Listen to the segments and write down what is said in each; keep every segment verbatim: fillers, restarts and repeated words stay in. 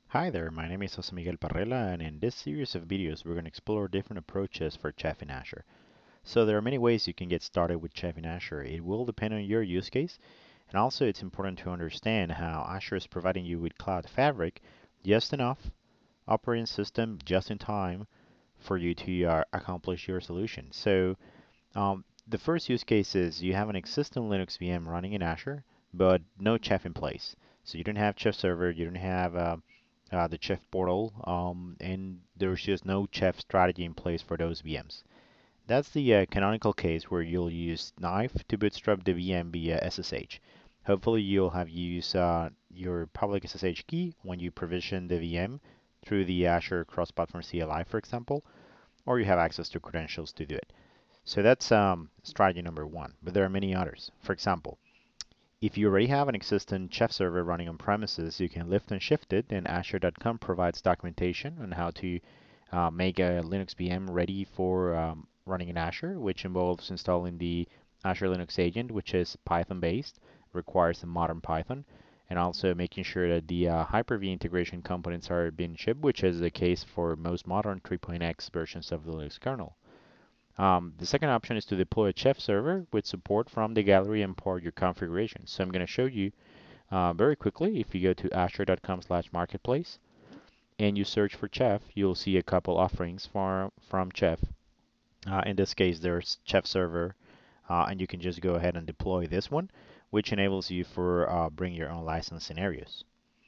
Hi there, my name is Jose Miguel Parrella, and in this series of videos, we're going to explore different approaches for Chef in Azure. So there are many ways you can get started with Chef in Azure. It will depend on your use case, and also it's important to understand how Azure is providing you with Cloud Fabric just enough operating system just in time for you to uh, accomplish your solution. So um, the first use case is you have an existing Linux V M running in Azure, but no Chef in place. So you don't have Chef server, you don't have uh, uh, the Chef portal, um, and there's just no Chef strategy in place for those V Ms. That's the uh, canonical case where you'll use Knife to bootstrap the V M via S S H. Hopefully you'll have used uh, your public S S H key when you provision the V M through the Azure Cross-Platform C L I, for example, or you have access to credentials to do it. So that's um, strategy number one, but there are many others. For example, if you already have an existing Chef server running on premises, you can lift and shift it, and Azure dot com provides documentation on how to uh, make a Linux V M ready for um, running in Azure, which involves installing the Azure Linux Agent, which is Python-based, requires a modern Python, and also making sure that the uh, Hyper-V integration components are being shipped, which is the case for most modern three point x versions of the Linux kernel. Um, the second option is to deploy a Chef server with support from the gallery and import your configuration. So I'm going to show you uh, very quickly. If you go to azure dot com slash marketplace and you search for Chef, you'll see a couple offerings for, from Chef. Uh, in this case, there's Chef server, uh, and you can just go ahead and deploy this one, which enables you for uh, bring your own license scenarios.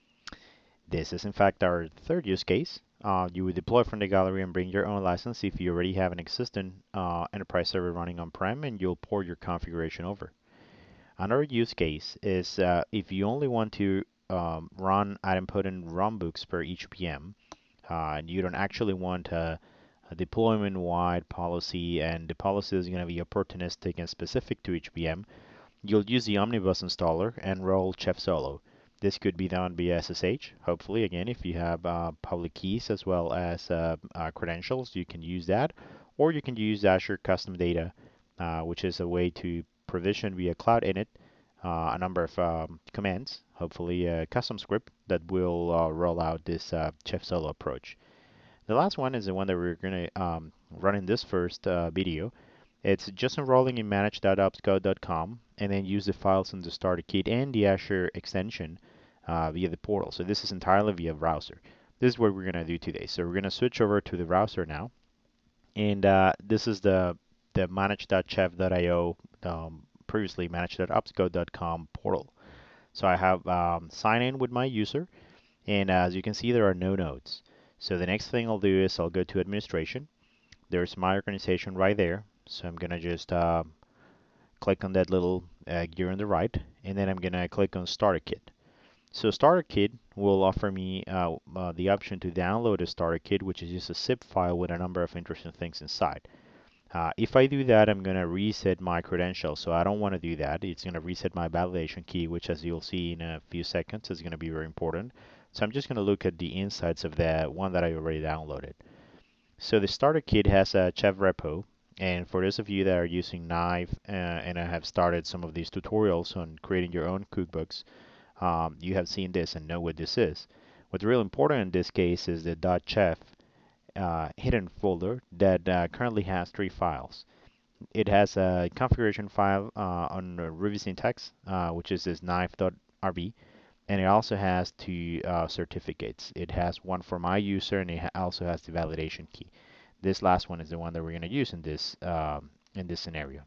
This is in fact our third use case. Uh, you would deploy from the gallery and bring your own license if you already have an existing uh, enterprise server running on-prem, and you'll port your configuration over. Another use case is uh, if you only want to um, run idempotent runbooks per each V M, uh, and you don't actually want a, a deployment-wide policy, and the policy is going to be opportunistic and specific to each V M, you'll use the Omnibus installer and roll Chef Solo. This could be done via S S H. Hopefully, again, if you have uh, public keys as well as uh, uh, credentials, you can use that. Or you can use Azure Custom Data, uh, which is a way to provision via Cloud Init uh, a number of um, commands, hopefully a custom script that will uh, roll out this uh, Chef Solo approach. The last one is the one that we're going to um, run in this first uh, video. It's just enrolling in manage dot opscode dot com and then use the files in the starter kit and the Azure extension uh, via the portal. So this is entirely via browser. This is what we're going to do today. So we're going to switch over to the browser now. And uh, this is the, the manage dot chef dot i o, um, previously manage dot opscode dot com portal. So I have um, sign in with my user. And uh, as you can see, there are no nodes. So the next thing I'll do is I'll go to administration. There's my organization right there. So I'm going to just uh, click on that little uh, gear on the right, and then I'm going to click on Starter Kit. So Starter Kit will offer me uh, uh, the option to download a Starter Kit, which is just a zip file with a number of interesting things inside. Uh, if I do that, I'm going to reset my credentials. So I don't want to do that. It's going to reset my validation key, which as you'll see in a few seconds is going to be very important. So I'm just going to look at the insides of the one that I already downloaded. So the starter kit has a Chef repo, and for those of you that are using Knife uh, and I have started some of these tutorials on creating your own cookbooks, um, you have seen this and know what this is. What's real important in this case is the .chef uh, hidden folder that uh, currently has three files. It has a configuration file uh, on Ruby syntax, uh, which is this knife.rb, and it also has two uh, certificates. It has one for my user, and it ha also has the validation key. This last one is the one that we're going to use in this um, in this scenario.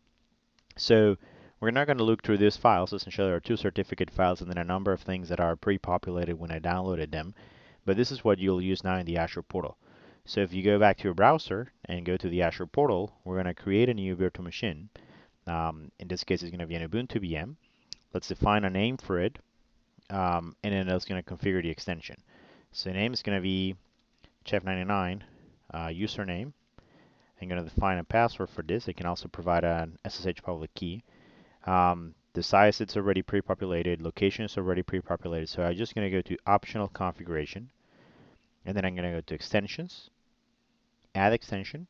So we're not going to look through these files. Essentially, there are two certificate files and then a number of things that are pre-populated when I downloaded them. But this is what you'll use now in the Azure portal. So if you go back to your browser and go to the Azure portal, we're going to create a new virtual machine. Um, in this case, it's going to be an Ubuntu V M. Let's define a name for it, um, and then it's going to configure the extension. So the name is going to be chef ninety-nine, uh, username. I'm going to define a password for this. It can also provide an S S H public key. Um, the size, it's already pre-populated. Location is already pre-populated. So I'm just going to go to optional configuration, and then I'm going to go to extensions, add extension,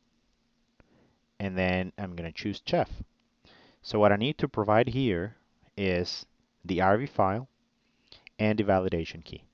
and then I'm going to choose Chef. So what I need to provide here is the R V file and the validation key.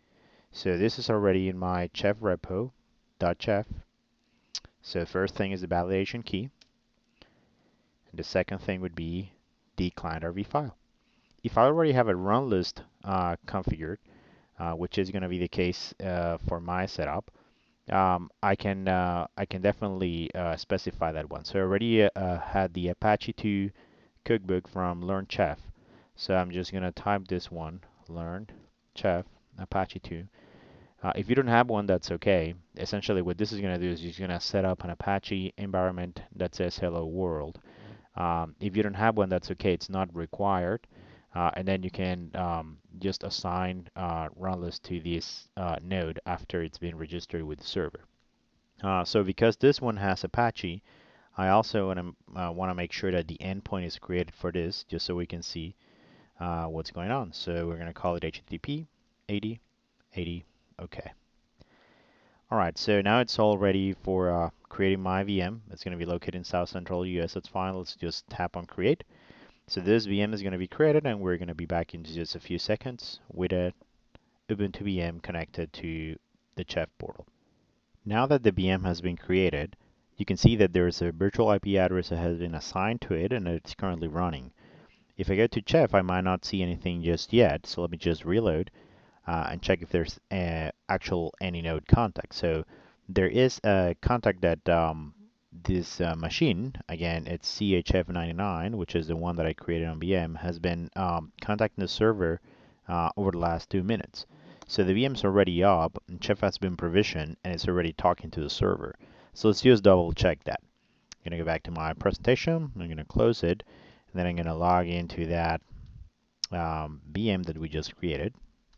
So this is already in my Chef repo, .chef. So first thing is the validation key. And the second thing would be the client R V file. If I already have a run list uh, configured, uh, which is going to be the case uh, for my setup, um, I can uh, I can definitely uh, specify that one. So I already uh, had the Apache two cookbook from Learn Chef. So I'm just going to type this one, Learn Chef Apache two. Uh, if you don't have one, that's okay. Essentially, what this is going to do is it's going to set up an Apache environment that says hello world. Um, if you don't have one, that's okay. It's not required. Uh, and then you can um, just assign uh, run list to this uh, node after it's been registered with the server. Uh, so because this one has Apache, I also want to uh, want to make sure that the endpoint is created for this, just so we can see uh, what's going on. So we're going to call it H T T P eighty eighty. Okay. All right. So now it's all ready for uh, creating my V M. It's going to be located in South Central U S. That's fine. Let's just tap on Create. So this V M is going to be created, and we're going to be back in just a few seconds with a Ubuntu V M connected to the Chef portal. Now that the V M has been created, you can see that there is a virtual I P address that has been assigned to it, and it's currently running. If I go to Chef, I might not see anything just yet, so let me just reload uh, and check if there's a actual any node contact. So there is a contact that um, this uh, machine, again, it's C H F ninety-nine, which is the one that I created on V M, has been um, contacting the server uh, over the last two minutes. So the V M's already up, and Chef has been provisioned, and it's already talking to the server. So let's just double check that. I'm going to go back to my presentation. I'm going to close it, and then I'm going to log into that um, V M that we just created.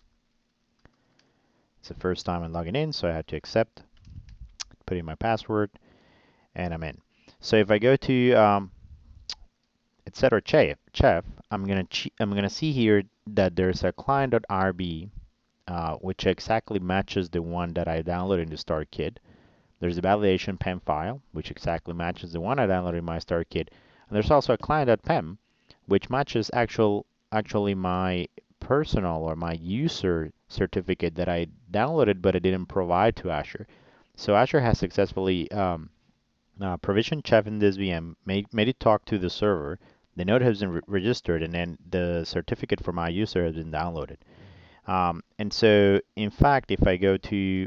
It's the first time I'm logging in, so I have to accept, put in my password, and I'm in. So if I go to um, et cetera chef, chef, I'm gonna I'm gonna see here that there's a client.rb uh, which exactly matches the one that I downloaded in the start kit. There's a validation pem file which exactly matches the one I downloaded in my start kit, and there's also a client.pem which matches actual actually my personal or my user certificate that I downloaded but I didn't provide to Azure. So Azure has successfully um, uh, provisioned Chef in this V M, made, made it talk to the server, the node has been re registered, and then the certificate for my user has been downloaded. Um, and so, in fact, if I go to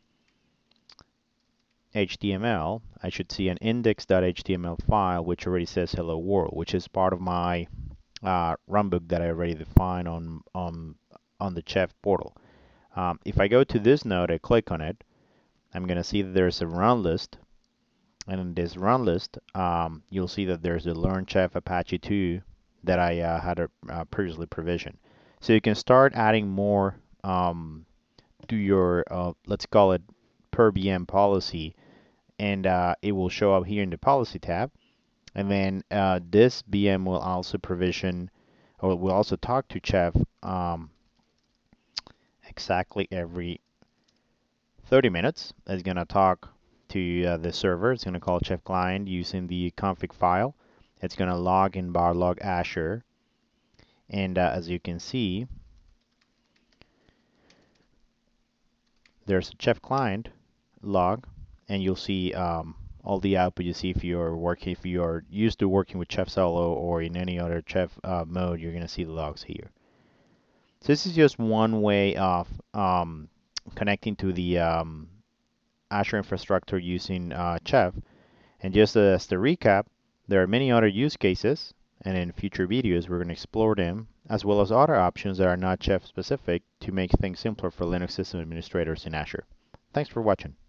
H T M L, I should see an index.html file which already says hello world, which is part of my uh, runbook that I already defined on, on, on the Chef portal. Um, if I go to this node, I click on it, I'm going to see that there's a run list. And in this run list, um, you'll see that there's a Learn Chef Apache two that I uh, had uh, previously provisioned. So you can start adding more um, to your, uh, let's call it per V M policy, and uh, it will show up here in the policy tab. And then uh, this V M will also provision, or will also talk to Chef um, exactly every thirty minutes. It's going to talk to uh, the server. It's going to call Chef Client using the config file. It's going to log in bar log Azure. And uh, as you can see, there's a Chef Client log, and you'll see um, all the output you see if you're working, if you're used to working with Chef Solo or in any other Chef uh, mode, you're going to see the logs here. So this is just one way of um, connecting to the um, Azure infrastructure using uh, Chef. And just as the recap, there are many other use cases, and in future videos we're going to explore them, as well as other options that are not Chef specific to make things simpler for Linux system administrators in Azure. Thanks for watching.